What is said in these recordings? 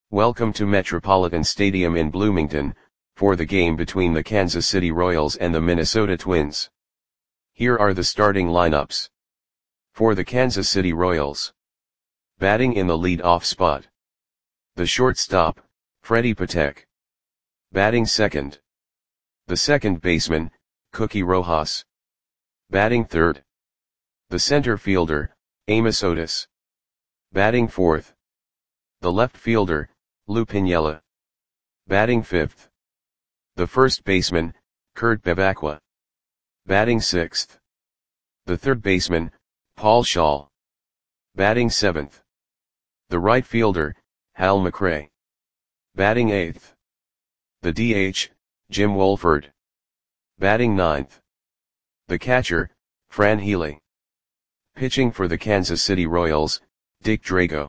Welcome to Metropolitan Stadium in Bloomington, for the game between the Kansas City Royals and the Minnesota Twins. Here are the starting lineups. For the Kansas City Royals. Batting in the lead-off spot. The shortstop, Freddie Patek. Batting second. The second baseman, Cookie Rojas. Batting third. The center fielder, Amos Otis. Batting fourth. The left fielder, Lou Piniella. Batting fifth. The first baseman, Kurt Bevacqua. Batting sixth. The third baseman, Paul Schaal. Batting seventh. The right fielder, Hal McRae. Batting eighth. The DH, Jim Wolford. Batting ninth. The catcher, Fran Healy. Pitching for the Kansas City Royals, Dick Drago.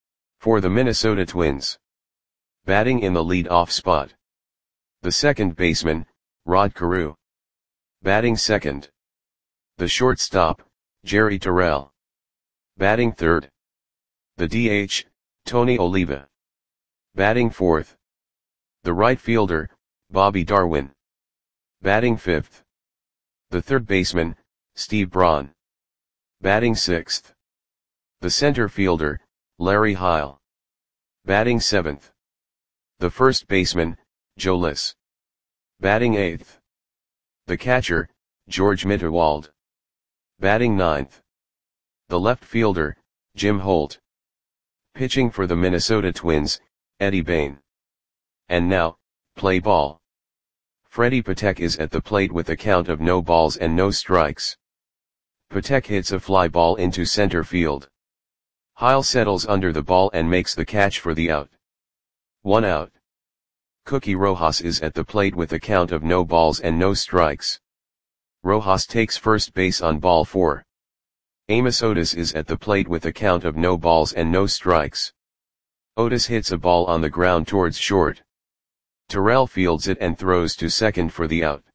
For the Minnesota Twins. Batting in the lead-off spot. The second baseman, Rod Carew. Batting second. The shortstop, Jerry Terrell. Batting third. The DH, Tony Oliva. Batting fourth. The right fielder, Bobby Darwin. Batting fifth. The third baseman, Steve Braun. Batting sixth. The center fielder, Larry Heil. Batting seventh. The first baseman, Joe Liss. Batting eighth. The catcher, George Mitterwald. Batting ninth. The left fielder, Jim Holt. Pitching for the Minnesota Twins, Eddie Bain. And now, play ball. Freddie Patek is at the plate with a count of no balls and no strikes. Patek hits a fly ball into center field. Heil settles under the ball and makes the catch for the out. 1 out. Cookie Rojas is at the plate with a count of no balls and no strikes. Rojas takes first base on ball 4. Amos Otis is at the plate with a count of no balls and no strikes. Otis hits a ball on the ground towards short. Terrell fields it and throws to second for the out.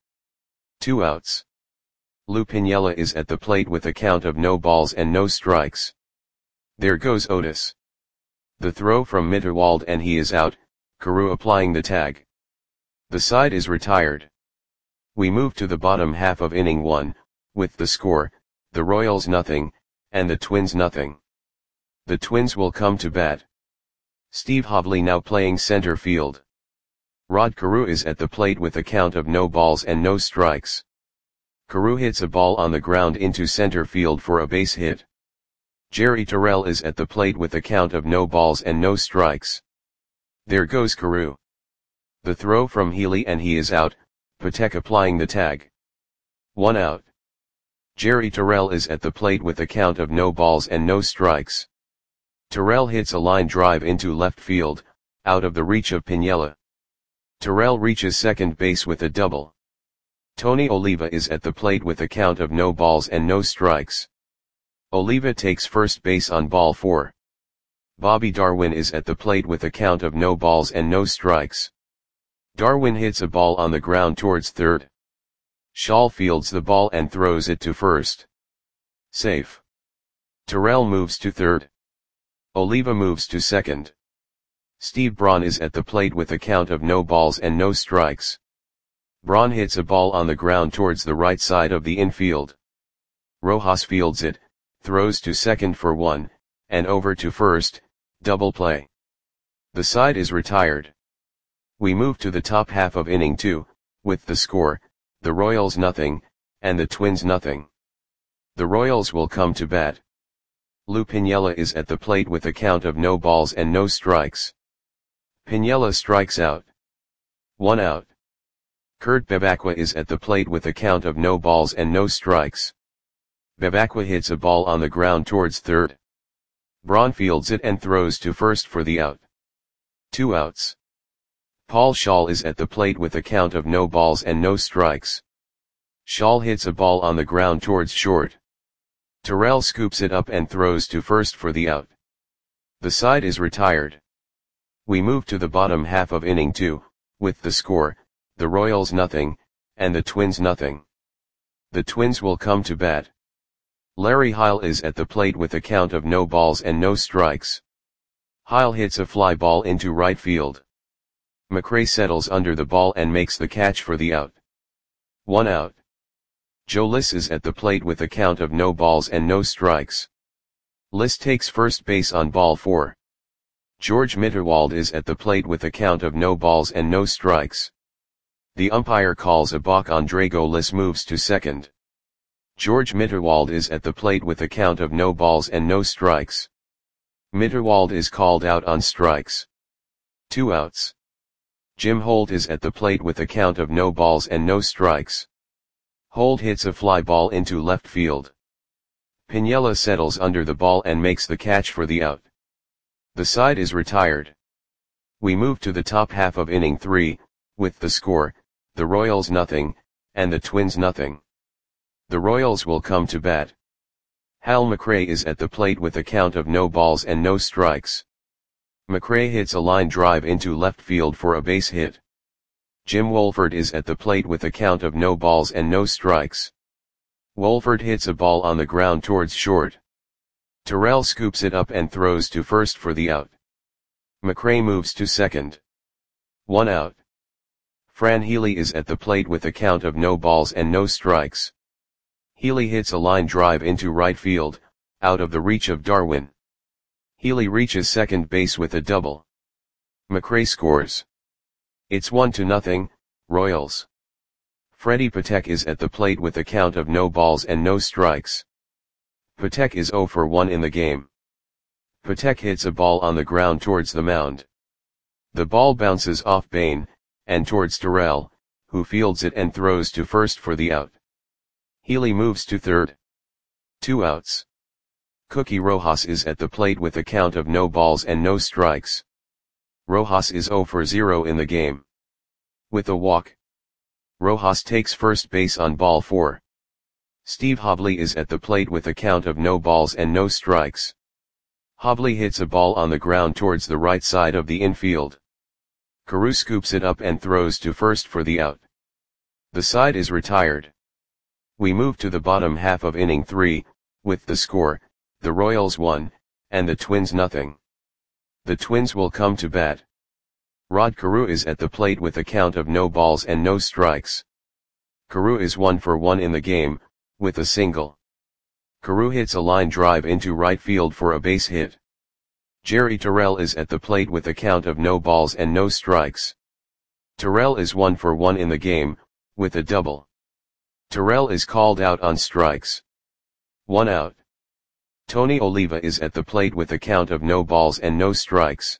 2 outs. Lou Piniella is at the plate with a count of no balls and no strikes. There goes Otis. The throw from Mitterwald and he is out, Carew applying the tag. The side is retired. We move to the bottom half of inning 1, with the score, the Royals nothing, and the Twins nothing. The Twins will come to bat. Steve Hovley now playing center field. Rod Carew is at the plate with a count of no balls and no strikes. Carew hits a ball on the ground into center field for a base hit. Jerry Terrell is at the plate with a count of no balls and no strikes. There goes Carew. The throw from Healy and he is out, Patek applying the tag. 1 out. Jerry Terrell is at the plate with a count of no balls and no strikes. Terrell hits a line drive into left field, out of the reach of Piniella. Terrell reaches second base with a double. Tony Oliva is at the plate with a count of no balls and no strikes. Oliva takes first base on ball 4. Bobby Darwin is at the plate with a count of no balls and no strikes. Darwin hits a ball on the ground towards third. Schaal fields the ball and throws it to first. Safe. Terrell moves to third. Oliva moves to second. Steve Braun is at the plate with a count of no balls and no strikes. Braun hits a ball on the ground towards the right side of the infield. Rojas fields it, throws to second for 1, and over to first, double play. The side is retired. We move to the top half of inning 2, with the score, the Royals nothing, and the Twins nothing. The Royals will come to bat. Lou Piniella is at the plate with a count of no balls and no strikes. Piniella strikes out. 1 out. Kurt Bevacqua is at the plate with a count of no balls and no strikes. Bevacqua hits a ball on the ground towards third. Braun fields it and throws to first for the out. 2 outs. Paul Schaal is at the plate with a count of no balls and no strikes. Schaal hits a ball on the ground towards short. Terrell scoops it up and throws to first for the out. The side is retired. We move to the bottom half of inning 2, with the score, the Royals nothing, and the Twins nothing. The Twins will come to bat. Larry Heil is at the plate with a count of no balls and no strikes. Heil hits a fly ball into right field. McRae settles under the ball and makes the catch for the out. 1 out. Joe Liss is at the plate with a count of no balls and no strikes. Liss takes first base on ball 4. George Mitterwald is at the plate with a count of no balls and no strikes. The umpire calls a balk on Drago. Liss moves to second. George Mitterwald is at the plate with a count of no balls and no strikes. Mitterwald is called out on strikes. 2 outs. Jim Holt is at the plate with a count of no balls and no strikes. Holt hits a fly ball into left field. Piniella settles under the ball and makes the catch for the out. The side is retired. We move to the top half of inning 3, with the score, the Royals nothing, and the Twins nothing. The Royals will come to bat. Hal McRae is at the plate with a count of no balls and no strikes. McRae hits a line drive into left field for a base hit. Jim Wolford is at the plate with a count of no balls and no strikes. Wolford hits a ball on the ground towards short. Terrell scoops it up and throws to first for the out. McRae moves to second. 1 out. Fran Healy is at the plate with a count of no balls and no strikes. Healy hits a line drive into right field, out of the reach of Darwin. Healy reaches second base with a double. McRae scores. It's 1-0, Royals. Freddie Patek is at the plate with a count of no balls and no strikes. Patek is 0 for 1 in the game. Patek hits a ball on the ground towards the mound. The ball bounces off Bain, and towards Terrell, who fields it and throws to first for the out. Healy moves to third. 2 outs. Cookie Rojas is at the plate with a count of no balls and no strikes. Rojas is 0 for 0 in the game. With a walk, Rojas takes first base on ball 4. Steve Hobley is at the plate with a count of no balls and no strikes. Hobley hits a ball on the ground towards the right side of the infield. Carew scoops it up and throws to first for the out. The side is retired. We move to the bottom half of inning 3, with the score, the Royals 1, and the Twins nothing. The Twins will come to bat. Rod Carew is at the plate with a count of no balls and no strikes. Carew is 1 for 1 in the game, with a single. Carew hits a line drive into right field for a base hit. Jerry Terrell is at the plate with a count of no balls and no strikes. Terrell is 1 for 1 in the game, with a double. Terrell is called out on strikes. 1 out. Tony Oliva is at the plate with a count of no balls and no strikes.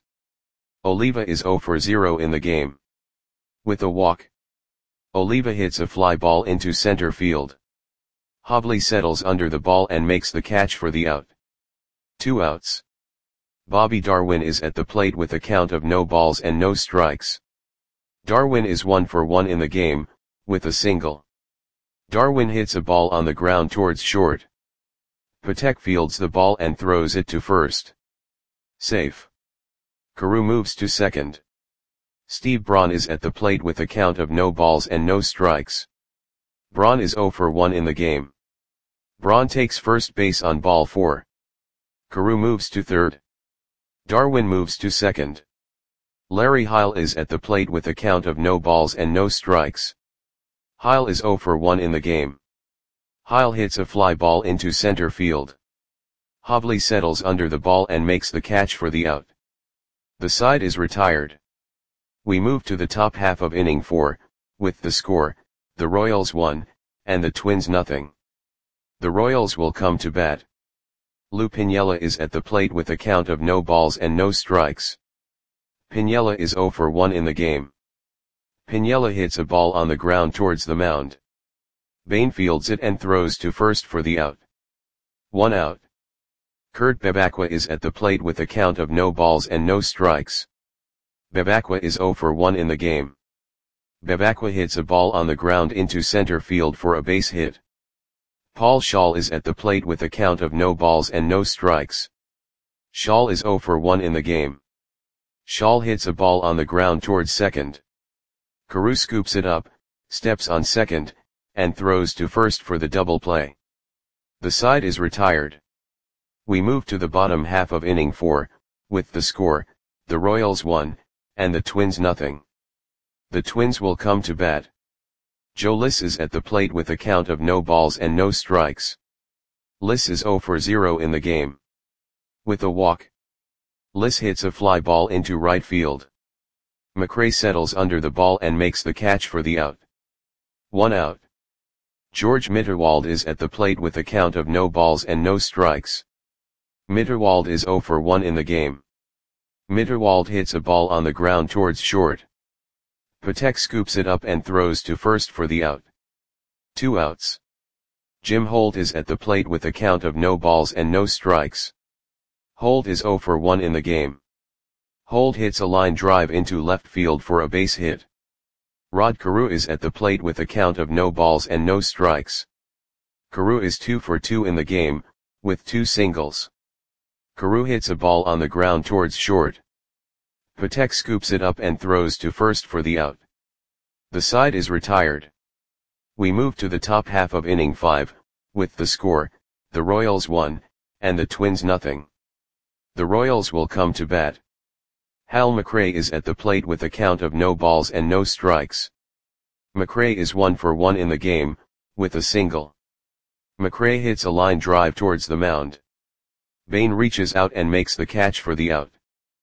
Oliva is 0 for 0 in the game. With a walk, Oliva hits a fly ball into center field. Hobley settles under the ball and makes the catch for the out. 2 outs. Bobby Darwin is at the plate with a count of no balls and no strikes. Darwin is 1 for 1 in the game, with a single. Darwin hits a ball on the ground towards short. Patek fields the ball and throws it to first. Safe. Carew moves to second. Steve Braun is at the plate with a count of no balls and no strikes. Braun is 0 for 1 in the game. Braun takes first base on ball 4. Carew moves to third. Darwin moves to second. Larry Heil is at the plate with a count of no balls and no strikes. Heil is 0 for 1 in the game. Heil hits a fly ball into center field. Hobley settles under the ball and makes the catch for the out. The side is retired. We move to the top half of inning 4, with the score, the Royals 1, and the Twins nothing. The Royals will come to bat. Lou Piniella is at the plate with a count of no balls and no strikes. Piniella is 0 for 1 in the game. Piniella hits a ball on the ground towards the mound. Bain fields it and throws to first for the out. 1 out. Kurt Bebacqua is at the plate with a count of no balls and no strikes. Bebacqua is 0 for 1 in the game. Bebacqua hits a ball on the ground into center field for a base hit. Paul Schall is at the plate with a count of no balls and no strikes. Schall is 0 for 1 in the game. Schall hits a ball on the ground towards second. Carew scoops it up, steps on second, and throws to first for the double play. The side is retired. We move to the bottom half of inning 4, with the score, the Royals 1, and the Twins nothing. The Twins will come to bat. Joe Liss is at the plate with a count of no balls and no strikes. Liss is 0 for 0 in the game. With a walk, Liss hits a fly ball into right field. McRae settles under the ball and makes the catch for the out. 1 out. George Mitterwald is at the plate with a count of no balls and no strikes. Mitterwald is 0 for 1 in the game. Mitterwald hits a ball on the ground towards short. Patek scoops it up and throws to first for the out. 2 outs. Jim Holt is at the plate with a count of no balls and no strikes. Holt is 0 for 1 in the game. Holt hits a line drive into left field for a base hit. Rod Carew is at the plate with a count of no balls and no strikes. Carew is 2 for 2 in the game, with 2 singles. Carew hits a ball on the ground towards short. Patek scoops it up and throws to first for the out. The side is retired. We move to the top half of inning 5, with the score, the Royals 1, and the Twins nothing. The Royals will come to bat. Hal McRae is at the plate with a count of no balls and no strikes. McRae is 1 for 1 in the game, with a single. McRae hits a line drive towards the mound. Bain reaches out and makes the catch for the out.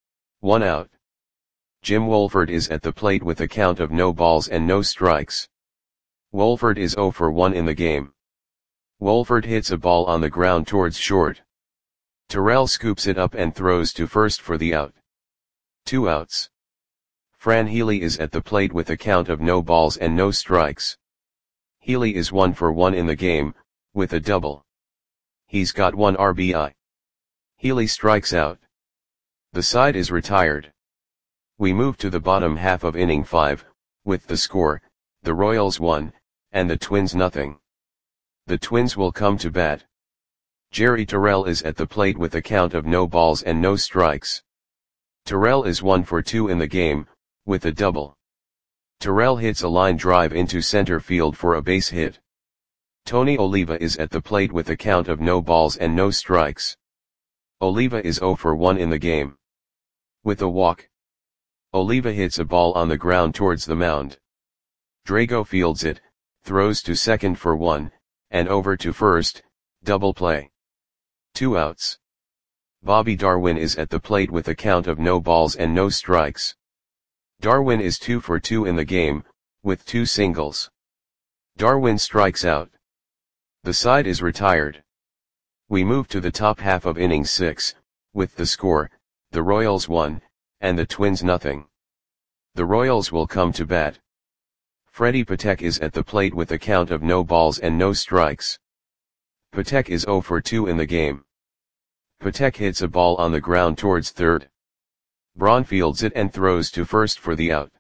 1 out. Jim Wolford is at the plate with a count of no balls and no strikes. Wolford is 0 for 1 in the game. Wolford hits a ball on the ground towards short. Terrell scoops it up and throws to first for the out. 2 outs. Fran Healy is at the plate with a count of no balls and no strikes. Healy is 1 for 1 in the game, with a double. He's got 1 RBI. Healy strikes out. The side is retired. We move to the bottom half of inning 5, with the score, the Royals 1, and the Twins nothing. The Twins will come to bat. Jerry Terrell is at the plate with a count of no balls and no strikes. Terrell is 1 for 2 in the game, with a double. Terrell hits a line drive into center field for a base hit. Tony Oliva is at the plate with a count of no balls and no strikes. Oliva is 0 for 1 in the game. With a walk, Oliva hits a ball on the ground towards the mound. Drago fields it, throws to second for 1, and over to first, double play. 2 outs. Bobby Darwin is at the plate with a count of no balls and no strikes. Darwin is 2 for 2 in the game, with 2 singles. Darwin strikes out. The side is retired. We move to the top half of inning 6, with the score, the Royals 1, and the Twins nothing. The Royals will come to bat. Freddie Patek is at the plate with a count of no balls and no strikes. Patek is 0 for 2 in the game. Patek hits a ball on the ground towards third. Braun fields it and throws to first for the out.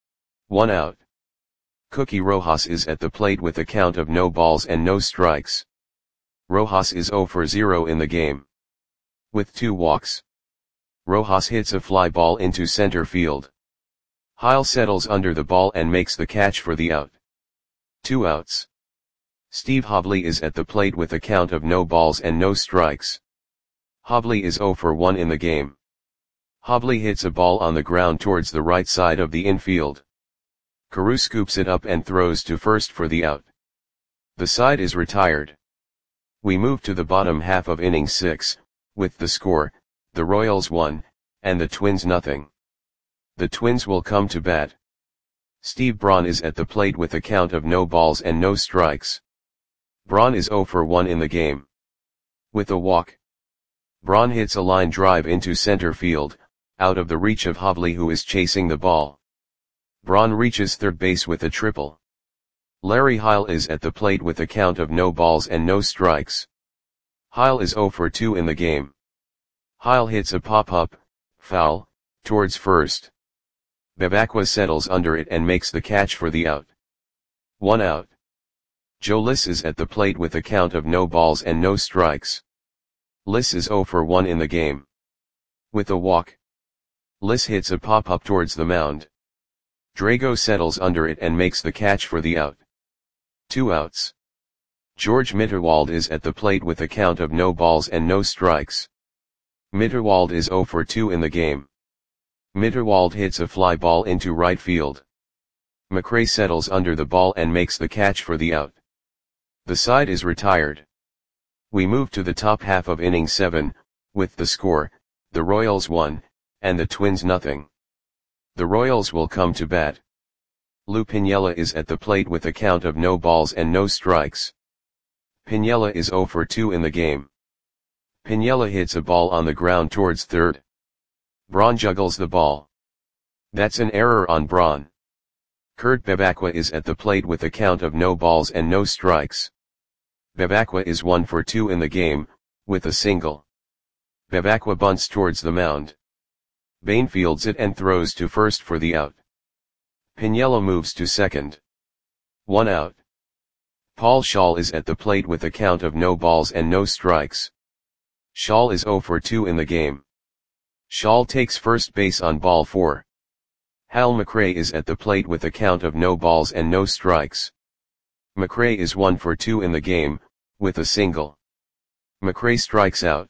1 out. Cookie Rojas is at the plate with a count of no balls and no strikes. Rojas is 0 for 0 in the game. With 2 walks, Rojas hits a fly ball into center field. Heil settles under the ball and makes the catch for the out. 2 outs. Steve Hobley is at the plate with a count of no balls and no strikes. Hobley is 0 for 1 in the game. Hobley hits a ball on the ground towards the right side of the infield. Carew scoops it up and throws to first for the out. The side is retired. We move to the bottom half of inning 6, with the score, the Royals 1, and the Twins nothing. The Twins will come to bat. Steve Braun is at the plate with a count of no balls and no strikes. Braun is 0 for 1 in the game. With a walk, Braun hits a line drive into center field, out of the reach of Hobley who is chasing the ball. Braun reaches third base with a triple. Larry Heil is at the plate with a count of no balls and no strikes. Heil is 0 for 2 in the game. Heil hits a pop-up, foul, towards first. Bebacqua settles under it and makes the catch for the out. 1 out. Joe Liss is at the plate with a count of no balls and no strikes. Liss is 0 for 1 in the game. With a walk, Liss hits a pop-up towards the mound. Drago settles under it and makes the catch for the out. 2 outs. George Mitterwald is at the plate with a count of no balls and no strikes. Mitterwald is 0 for 2 in the game. Mitterwald hits a fly ball into right field. McRae settles under the ball and makes the catch for the out. The side is retired. We move to the top half of inning 7, with the score, the Royals 1, and the Twins nothing. The Royals will come to bat. Lou Piniella is at the plate with a count of no balls and no strikes. Piniella is 0 for 2 in the game. Piniella hits a ball on the ground towards third. Braun juggles the ball. That's an error on Braun. Kurt Bevacqua is at the plate with a count of no balls and no strikes. Bevacqua is 1 for 2 in the game, with a single. Bevacqua bunts towards the mound. Bain fields it and throws to first for the out. Piniella moves to second. 1 out. Paul Schaal is at the plate with a count of no balls and no strikes. Schaal is 0 for 2 in the game. Schaal takes first base on ball 4. Hal McRae is at the plate with a count of no balls and no strikes. McRae is 1 for 2 in the game, with a single. McRae strikes out.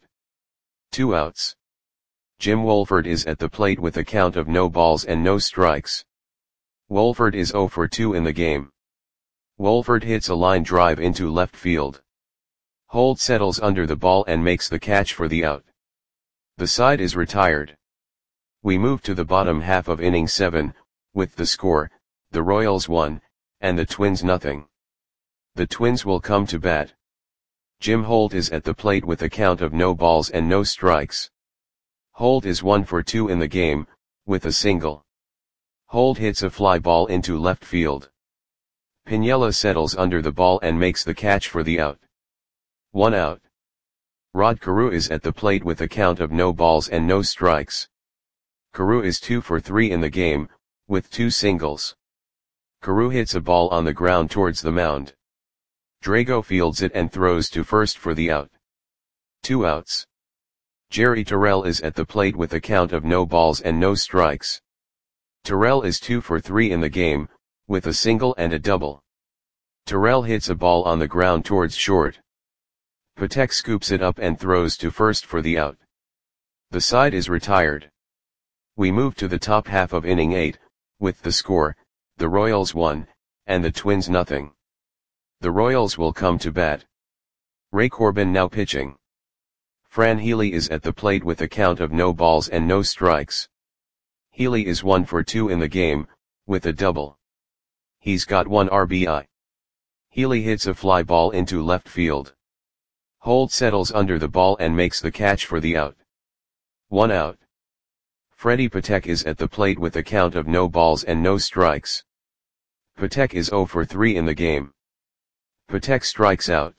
2 outs. Jim Wohlford is at the plate with a count of no balls and no strikes. Wohlford is 0 for 2 in the game. Wohlford hits a line drive into left field. Holt settles under the ball and makes the catch for the out. The side is retired. We move to the bottom half of inning 7, with the score, the Royals 1, and the Twins nothing. The Twins will come to bat. Jim Holt is at the plate with a count of no balls and no strikes. Holt is 1 for 2 in the game, with a single. Holt hits a fly ball into left field. Piniella settles under the ball and makes the catch for the out. 1 out. Rod Carew is at the plate with a count of no balls and no strikes. Carew is 2 for 3 in the game, with 2 singles. Carew hits a ball on the ground towards the mound. Drago fields it and throws to first for the out. 2 outs. Jerry Terrell is at the plate with a count of no balls and no strikes. Terrell is 2 for 3 in the game, with a single and a double. Terrell hits a ball on the ground towards short. Patek scoops it up and throws to first for the out. The side is retired. We move to the top half of inning 8, with the score, the Royals 1, and the Twins nothing. The Royals will come to bat. Ray Corbin now pitching. Fran Healy is at the plate with a count of no balls and no strikes. Healy is 1 for 2 in the game, with a double. He's got 1 RBI. Healy hits a fly ball into left field. Holt settles under the ball and makes the catch for the out. 1 out. Freddie Patek is at the plate with a count of no balls and no strikes. Patek is 0 for 3 in the game. Patek strikes out.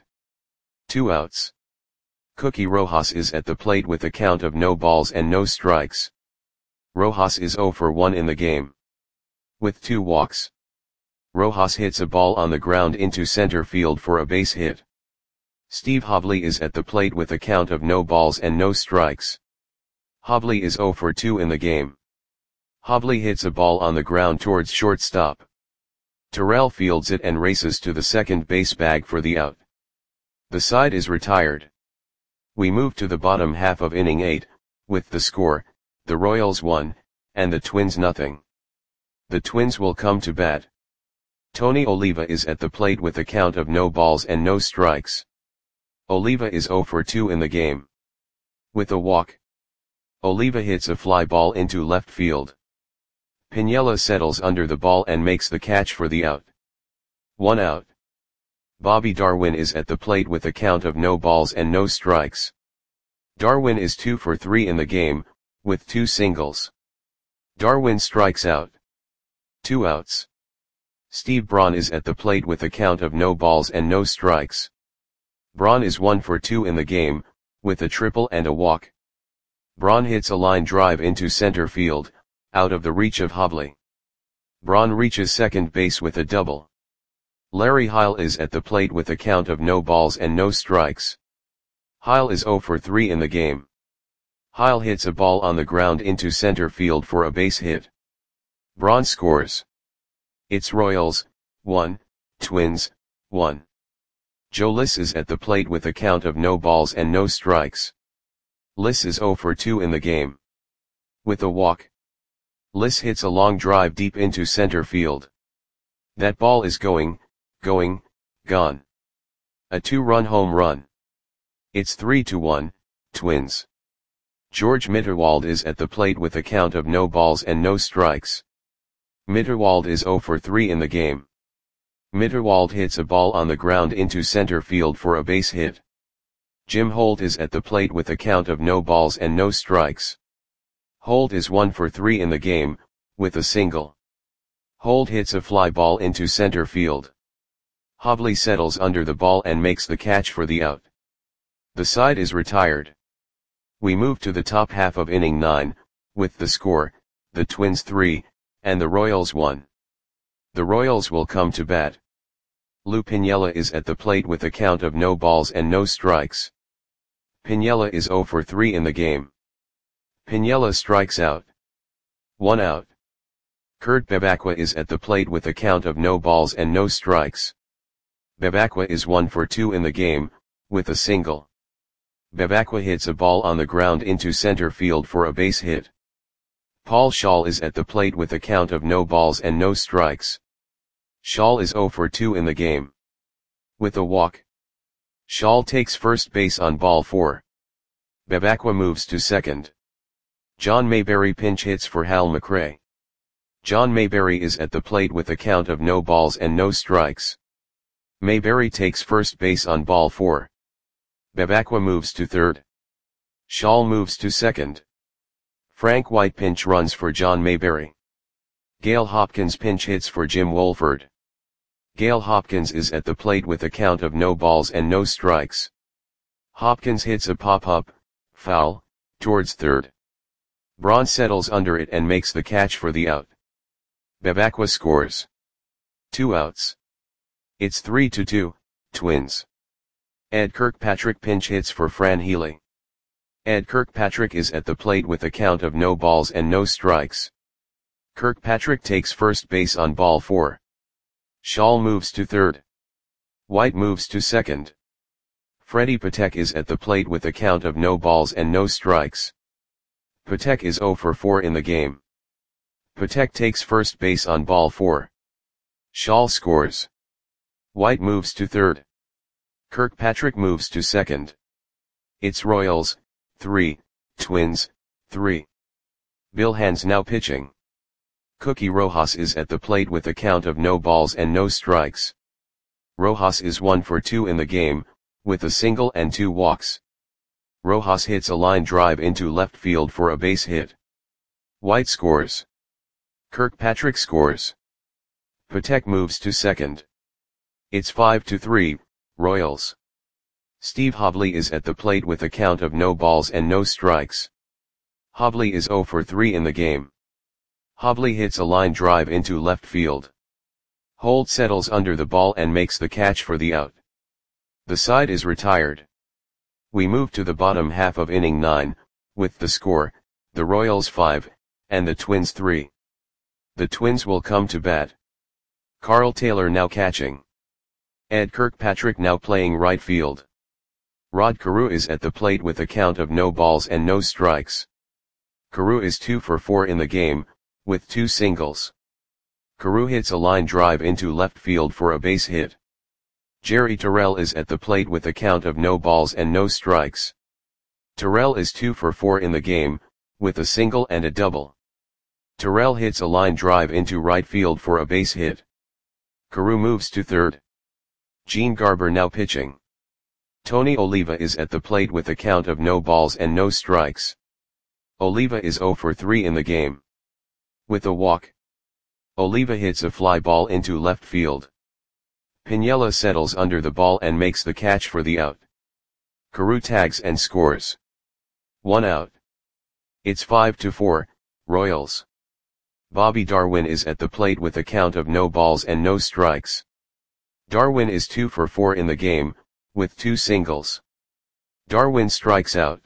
2 outs. Cookie Rojas is at the plate with a count of no balls and no strikes. Rojas is 0 for 1 in the game. With 2 walks. Rojas hits a ball on the ground into center field for a base hit. Steve Hobley is at the plate with a count of no balls and no strikes. Hobley is 0 for 2 in the game. Hobley hits a ball on the ground towards shortstop. Terrell fields it and races to the second base bag for the out. The side is retired. We move to the bottom half of inning 8, with the score, the Royals 1, and the Twins nothing. The Twins will come to bat. Tony Oliva is at the plate with a count of no balls and no strikes. Oliva is 0 for 2 in the game. With a walk. Oliva hits a fly ball into left field. Piniella settles under the ball and makes the catch for the out. 1 out. Bobby Darwin is at the plate with a count of no balls and no strikes. Darwin is 2 for 3 in the game, with 2 singles. Darwin strikes out. 2 outs. Steve Braun is at the plate with a count of no balls and no strikes. Braun is 1 for 2 in the game, with a triple and a walk. Braun hits a line drive into center field, out of the reach of Hobley. Braun reaches second base with a double. Larry Heil is at the plate with a count of no balls and no strikes. Heil is 0 for 3 in the game. Heil hits a ball on the ground into center field for a base hit. Braun scores. It's Royals, 1, Twins, 1. Joe Liss is at the plate with a count of no balls and no strikes. Liss is 0 for 2 in the game. With a walk, Liss hits a long drive deep into center field. That ball is gone. A 2-run home run. It's 3-1, Twins. George Mitterwald is at the plate with a count of no balls and no strikes. Mitterwald is 0 for 3 in the game. Mitterwald hits a ball on the ground into center field for a base hit. Jim Holt is at the plate with a count of no balls and no strikes. Holt is 1 for 3 in the game, with a single. Holt hits a fly ball into center field. Hobley settles under the ball and makes the catch for the out. The side is retired. We move to the top half of inning 9, with the score, the Twins 3, and the Royals 1. The Royals will come to bat. Lou Piniella is at the plate with a count of no balls and no strikes. Piniella is 0 for 3 in the game. Piniella strikes out. 1 out. Kurt Bevacqua is at the plate with a count of no balls and no strikes. Bevacqua is 1 for 2 in the game, with a single. Bevacqua hits a ball on the ground into center field for a base hit. Paul Schall is at the plate with a count of no balls and no strikes. Schall is 0 for 2 in the game. With a walk, Schall takes first base on ball 4. Bevacqua moves to second. John Mayberry pinch hits for Hal McRae. John Mayberry is at the plate with a count of no balls and no strikes. Mayberry takes first base on ball 4. Bevacqua moves to third. Schall moves to second. Frank White pinch runs for John Mayberry. Gale Hopkins pinch hits for Jim Wolford. Gale Hopkins is at the plate with a count of no balls and no strikes. Hopkins hits a pop-up, foul, towards third. Braun settles under it and makes the catch for the out. Bevacqua scores. 2 outs. It's 3-2, Twins. Ed Kirkpatrick pinch hits for Fran Healy. Ed Kirkpatrick is at the plate with a count of no balls and no strikes. Kirkpatrick takes first base on ball 4. Schall moves to third. White moves to second. Freddie Patek is at the plate with a count of no balls and no strikes. Patek is 0 for 4 in the game. Patek takes first base on ball 4. Schall scores. White moves to third. Kirkpatrick moves to second. It's Royals 3, Twins 3. Bill Hands now pitching. Cookie Rojas is at the plate with a count of no balls and no strikes. Rojas is 1 for 2 in the game, with a single and 2 walks. Rojas hits a line drive into left field for a base hit. White scores. Kirkpatrick scores. Patek moves to second. It's 5-3, Royals. Steve Hobley is at the plate with a count of no balls and no strikes. Hobley is 0 for 3 in the game. Hobley hits a line drive into left field. Holt settles under the ball and makes the catch for the out. The side is retired. We move to the bottom half of inning 9, with the score, the Royals 5, and the Twins 3. The Twins will come to bat. Carl Taylor now catching. Ed Kirkpatrick now playing right field. Rod Carew is at the plate with a count of no balls and no strikes. Carew is 2 for 4 in the game, with 2 singles. Carew hits a line drive into left field for a base hit. Jerry Terrell is at the plate with a count of no balls and no strikes. Terrell is 2 for 4 in the game, with a single and a double. Terrell hits a line drive into right field for a base hit. Carew moves to third. Gene Garber now pitching. Tony Oliva is at the plate with a count of no balls and no strikes. Oliva is 0 for 3 in the game. With a walk, Oliva hits a fly ball into left field. Piniella settles under the ball and makes the catch for the out. Carew tags and scores. 1 out. It's 5-4, Royals. Bobby Darwin is at the plate with a count of no balls and no strikes. Darwin is 2 for 4 in the game, with 2 singles. Darwin strikes out.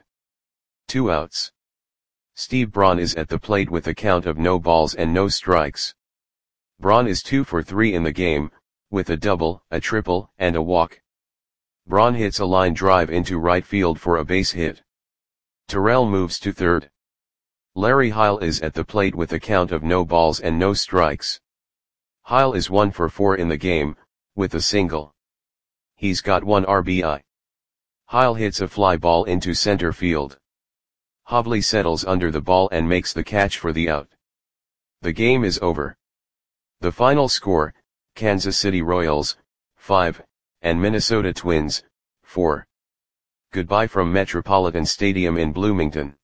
2 outs. Steve Braun is at the plate with a count of no balls and no strikes. Braun is 2 for 3 in the game, with a double, a triple, and a walk. Braun hits a line drive into right field for a base hit. Terrell moves to third. Larry Heil is at the plate with a count of no balls and no strikes. Heil is 1 for 4 in the game, with a single. He's got 1 RBI. Heil hits a fly ball into center field. Hovley settles under the ball and makes the catch for the out. The game is over. The final score, Kansas City Royals, 5, and Minnesota Twins, 4. Goodbye from Metropolitan Stadium in Bloomington.